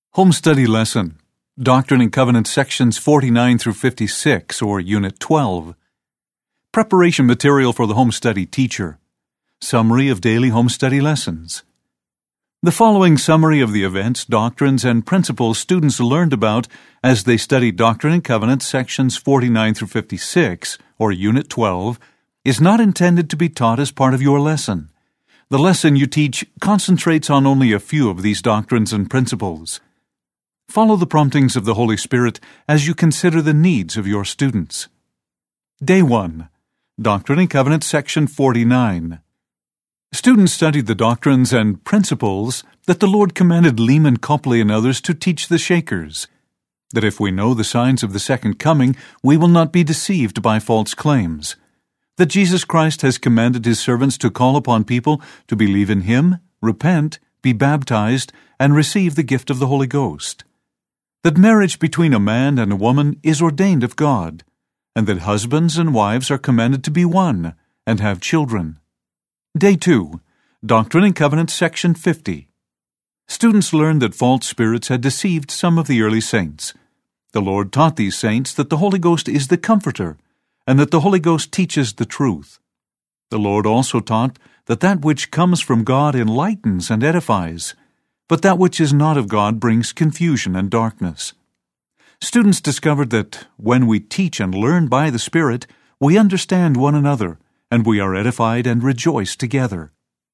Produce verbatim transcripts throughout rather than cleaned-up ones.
Home Study Lesson, Doctrine and Covenants Sections forty-nine through fifty-six, or Unit twelve. Preparation material for the Home Study teacher. Summary of daily Home Study lessons. The following summary of the events, doctrines, and principles students learned about as they studied Doctrine and Covenants Sections forty-nine through fifty-six, or Unit twelve, is not intended to be taught as part of your lesson. The lesson you teach concentrates on only a few of these doctrines and principles. Follow the promptings of the Holy Spirit as you consider the needs of your students. Day one. Doctrine and Covenants Section forty-nine. Students studied the doctrines and principles that the Lord commanded Lehman Copley and others to teach the Shakers, that if we know the signs of the second coming, we will not be deceived by false claims, that Jesus Christ has commanded His servants to call upon people to believe in Him, repent, be baptized, and receive the gift of the Holy Ghost, that marriage between a man and a woman is ordained of God, and that husbands and wives are commanded to be one and have children. Day two. Doctrine and Covenants Section fifty. Students learned that false spirits had deceived some of the early saints. The Lord taught these saints that the Holy Ghost is the Comforter, and that the Holy Ghost teaches the truth. The Lord also taught that that which comes from God enlightens and edifies, but that which is not of God brings confusion and darkness. Students discovered that when we teach and learn by the Spirit, we understand one another, and we are edified and rejoice together.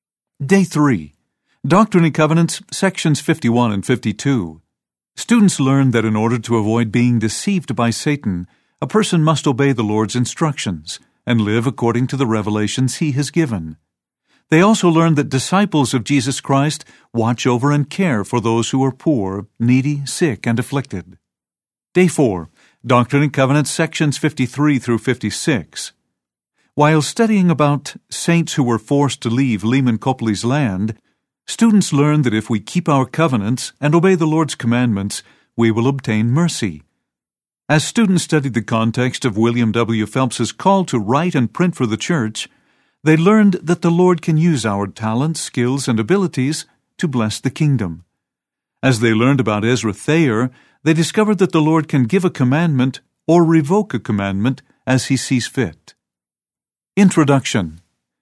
Day three. Doctrine and Covenants, Sections fifty-one and fifty-two. Students learned that in order to avoid being deceived by Satan, a person must obey the Lord's instructions and live according to the revelations He has given. They also learned that disciples of Jesus Christ watch over and care for those who are poor, needy, sick, and afflicted. Day four. Doctrine and Covenants Sections fifty-three through fifty-six. While studying about saints who were forced to leave Lehman Copley's land, students learned that if we keep our covenants and obey the Lord's commandments, we will obtain mercy. As students studied the context of William W. Phelps's call to write and print for the church, they learned that the Lord can use our talents, skills, and abilities to bless the kingdom. As they learned about Ezra Thayer, they discovered that the Lord can give a commandment or revoke a commandment as He sees fit. Introduction.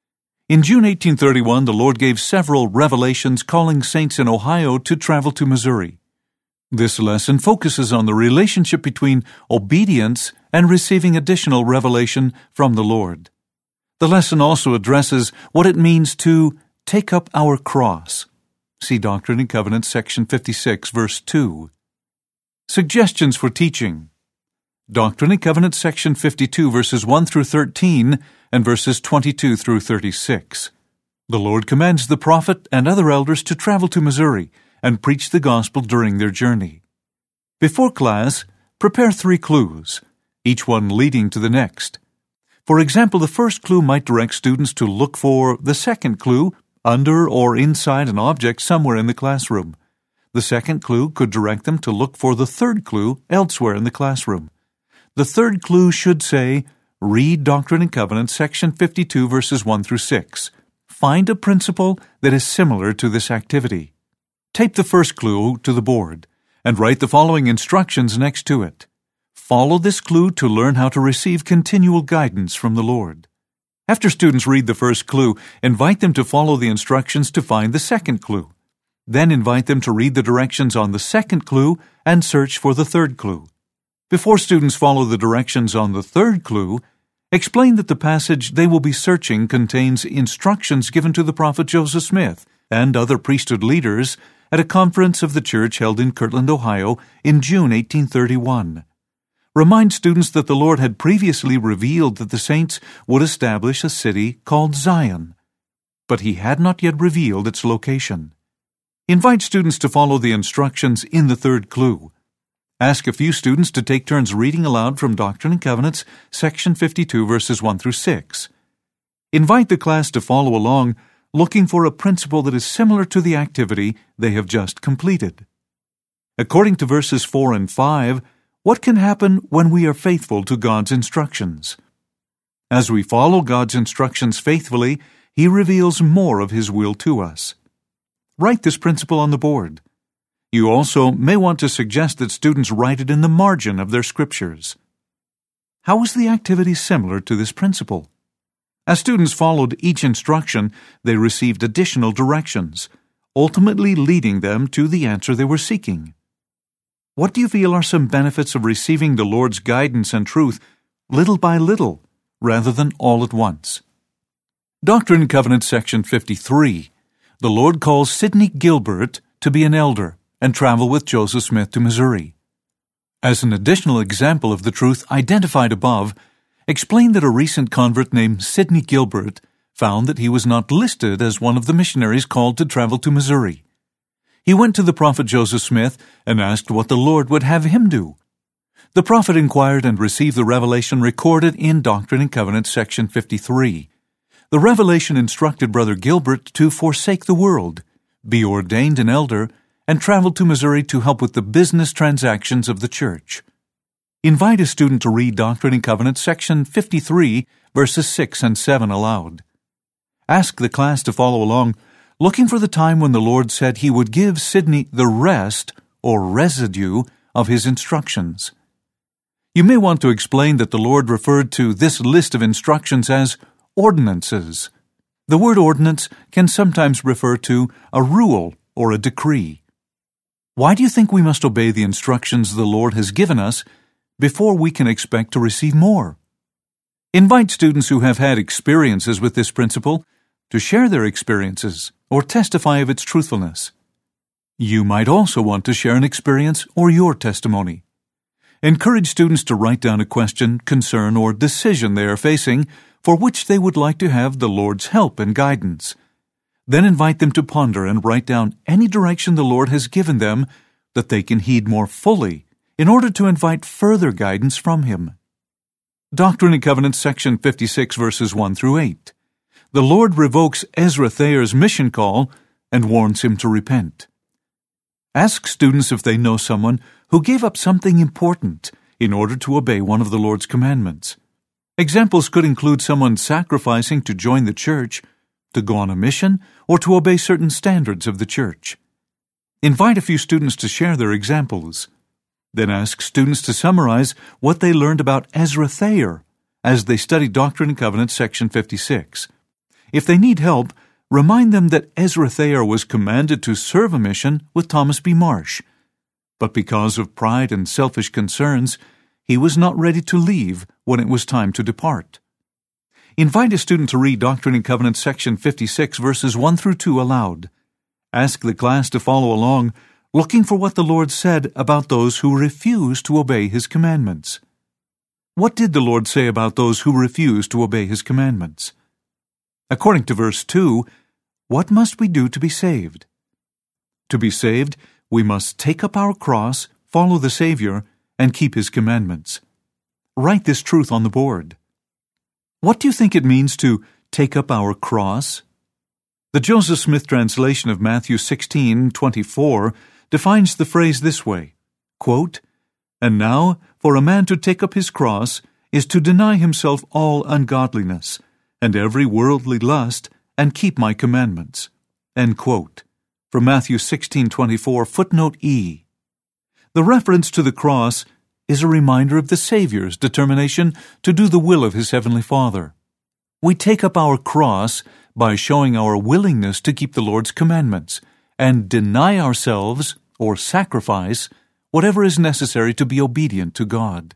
In June eighteen thirty-one, the Lord gave several revelations calling saints in Ohio to travel to Missouri. This lesson focuses on the relationship between obedience and receiving additional revelation from the Lord. The lesson also addresses what it means to take up our cross. See Doctrine and Covenants, Section fifty-six, verse two. Suggestions for teaching. Doctrine and Covenants, Section fifty-two, verses one through thirteen, and verses twenty-two through thirty-six. The Lord commands the prophet and other elders to travel to Missouri and preach the gospel during their journey. Before class, prepare three clues, each one leading to the next. For example, the first clue might direct students to look for the second clue under or inside an object somewhere in the classroom. The second clue could direct them to look for the third clue elsewhere in the classroom. The third clue should say, read Doctrine and Covenants, Section fifty-two, verses one through six. Find a principle that is similar to this activity. Tape the first clue to the board and write the following instructions next to it. Follow this clue to learn how to receive continual guidance from the Lord. After students read the first clue, invite them to follow the instructions to find the second clue. Then invite them to read the directions on the second clue and search for the third clue. Before students follow the directions on the third clue, explain that the passage they will be searching contains instructions given to the prophet Joseph Smith and other priesthood leaders at a conference of the church held in Kirtland, Ohio, in June eighteen thirty-one. Remind students that the Lord had previously revealed that the saints would establish a city called Zion, but He had not yet revealed its location. Invite students to follow the instructions in the third clue. Ask a few students to take turns reading aloud from Doctrine and Covenants, Section fifty-two, verses one through six. Invite the class to follow along, looking for a principle that is similar to the activity they have just completed. According to verses four and five, what can happen when we are faithful to God's instructions? As we follow God's instructions faithfully, He reveals more of His will to us. Write this principle on the board. You also may want to suggest that students write it in the margin of their scriptures. How is the activity similar to this principle? As students followed each instruction, they received additional directions, ultimately leading them to the answer they were seeking. What do you feel are some benefits of receiving the Lord's guidance and truth little by little, rather than all at once? Doctrine and Covenants, section fifty-three. The Lord calls Sidney Gilbert to be an elder and travel with Joseph Smith to Missouri. As an additional example of the truth identified above, explain that a recent convert named Sidney Gilbert found that he was not listed as one of the missionaries called to travel to Missouri. He went to the prophet Joseph Smith and asked what the Lord would have him do. The prophet inquired and received the revelation recorded in Doctrine and Covenants, section fifty-three. The revelation instructed Brother Gilbert to forsake the world, be ordained an elder, and travel to Missouri to help with the business transactions of the church. Invite a student to read Doctrine and Covenants, section fifty-three, verses six and seven aloud. Ask the class to follow along, looking for the time when the Lord said He would give Sidney the rest or residue of His instructions. You may want to explain that the Lord referred to this list of instructions as ordinances. The word ordinance can sometimes refer to a rule or a decree. Why do you think we must obey the instructions the Lord has given us before we can expect to receive more? Invite students who have had experiences with this principle to share their experiences or testify of its truthfulness. You might also want to share an experience or your testimony. Encourage students to write down a question, concern, or decision they are facing for which they would like to have the Lord's help and guidance. Then invite them to ponder and write down any direction the Lord has given them that they can heed more fully in order to invite further guidance from Him. Doctrine and Covenants, section fifty-six, verses one through eight. The Lord revokes Ezra Thayer's mission call and warns him to repent. Ask students if they know someone who gave up something important in order to obey one of the Lord's commandments. Examples could include someone sacrificing to join the church, to go on a mission, or to obey certain standards of the church. Invite a few students to share their examples. Then ask students to summarize what they learned about Ezra Thayer as they study Doctrine and Covenants, section fifty-six. If they need help, remind them that Ezra Thayer was commanded to serve a mission with Thomas B. Marsh, but because of pride and selfish concerns, he was not ready to leave when it was time to depart. Invite a student to read Doctrine and Covenants, section fifty-six, verses one through two aloud. Ask the class to follow along, looking for what the Lord said about those who refuse to obey His commandments. What did the Lord say about those who refuse to obey His commandments? According to verse two, what must we do to be saved? To be saved, we must take up our cross, follow the Savior, and keep His commandments. Write this truth on the board. What do you think it means to take up our cross? The Joseph Smith translation of Matthew sixteen twenty-four defines the phrase this way, quote, "And now, for a man to take up his cross is to deny himself all ungodliness, and every worldly lust, and keep my commandments." End quote. From Matthew sixteen twenty-four, footnote E. The reference to the cross is a reminder of the Savior's determination to do the will of His Heavenly Father. We take up our cross by showing our willingness to keep the Lord's commandments and deny ourselves or sacrifice whatever is necessary to be obedient to God.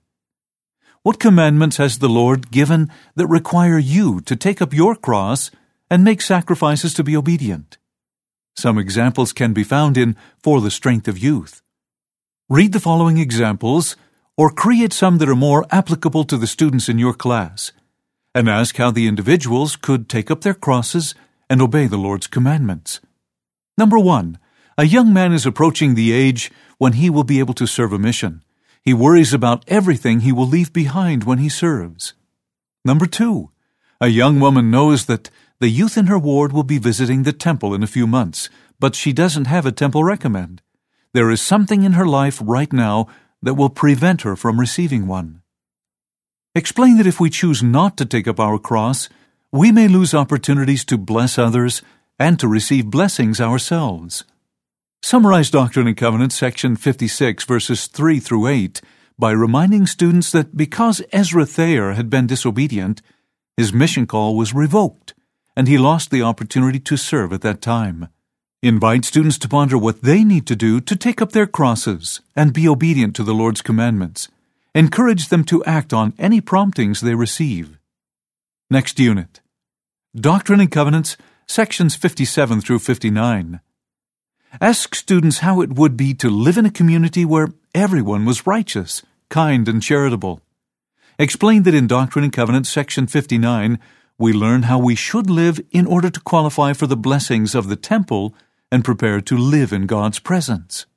What commandments has the Lord given that require you to take up your cross and make sacrifices to be obedient? Some examples can be found in For the Strength of Youth. Read the following examples, or create some that are more applicable to the students in your class, and ask how the individuals could take up their crosses and obey the Lord's commandments. Number one, a young man is approaching the age when he will be able to serve a mission. He worries about everything he will leave behind when he serves. Number two, a young woman knows that the youth in her ward will be visiting the temple in a few months, but she doesn't have a temple recommend. There is something in her life right now that will prevent her from receiving one. Explain that if we choose not to take up our cross, we may lose opportunities to bless others and to receive blessings ourselves. Summarize Doctrine and Covenants, section fifty-six, verses three through eight, by reminding students that because Ezra Thayer had been disobedient, his mission call was revoked, and he lost the opportunity to serve at that time. Invite students to ponder what they need to do to take up their crosses and be obedient to the Lord's commandments. Encourage them to act on any promptings they receive. Next unit. Doctrine and Covenants, sections fifty-seven through fifty-nine. Ask students how it would be to live in a community where everyone was righteous, kind, and charitable. Explain that in Doctrine and Covenants, section fifty-nine, we learn how we should live in order to qualify for the blessings of the temple and prepare to live in God's presence.